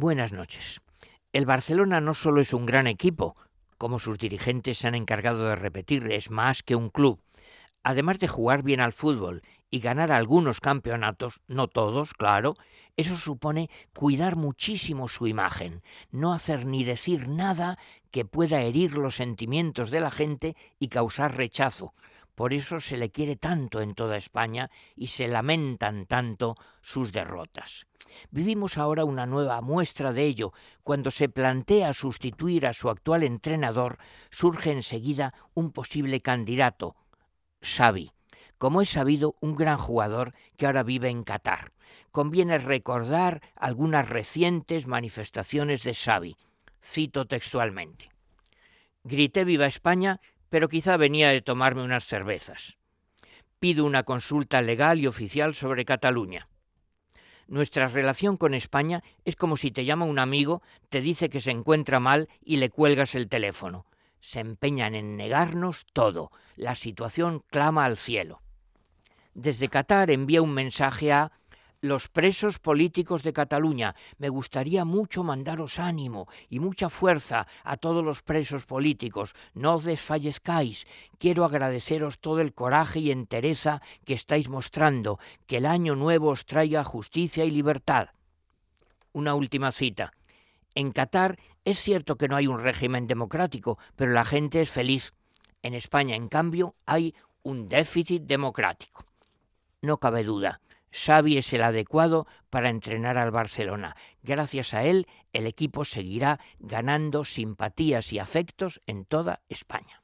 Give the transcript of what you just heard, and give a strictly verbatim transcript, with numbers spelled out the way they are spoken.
Buenas noches. El Barcelona no solo es un gran equipo, como sus dirigentes se han encargado de repetir, es más que un club. Además de jugar bien al fútbol y ganar algunos campeonatos, no todos, claro, eso supone cuidar muchísimo su imagen, no hacer ni decir nada que pueda herir los sentimientos de la gente y causar rechazo. Por eso se le quiere tanto en toda España y se lamentan tanto sus derrotas. Vivimos ahora una nueva muestra de ello. Cuando se plantea sustituir a su actual entrenador, surge enseguida un posible candidato, Xavi, como es sabido, un gran jugador que ahora vive en Qatar. Conviene recordar algunas recientes manifestaciones de Xavi. Cito textualmente: grité viva España, pero quizá venía de tomarme unas cervezas. Pido una consulta legal y oficial sobre Cataluña. Nuestra relación con España es como si te llama un amigo, te dice que se encuentra mal y le cuelgas el teléfono. Se empeñan en negarnos todo. La situación clama al cielo. Desde Qatar envía un mensaje a los presos políticos de Cataluña. Me gustaría mucho mandaros ánimo y mucha fuerza a todos los presos políticos. No desfallezcáis. Quiero agradeceros todo el coraje y entereza que estáis mostrando. Que el año nuevo os traiga justicia y libertad. Una última cita. En Qatar es cierto que no hay un régimen democrático, pero la gente es feliz. En España, en cambio, hay un déficit democrático. No cabe duda, Xavi es el adecuado para entrenar al Barcelona. Gracias a él, el equipo seguirá ganando simpatías y afectos en toda España.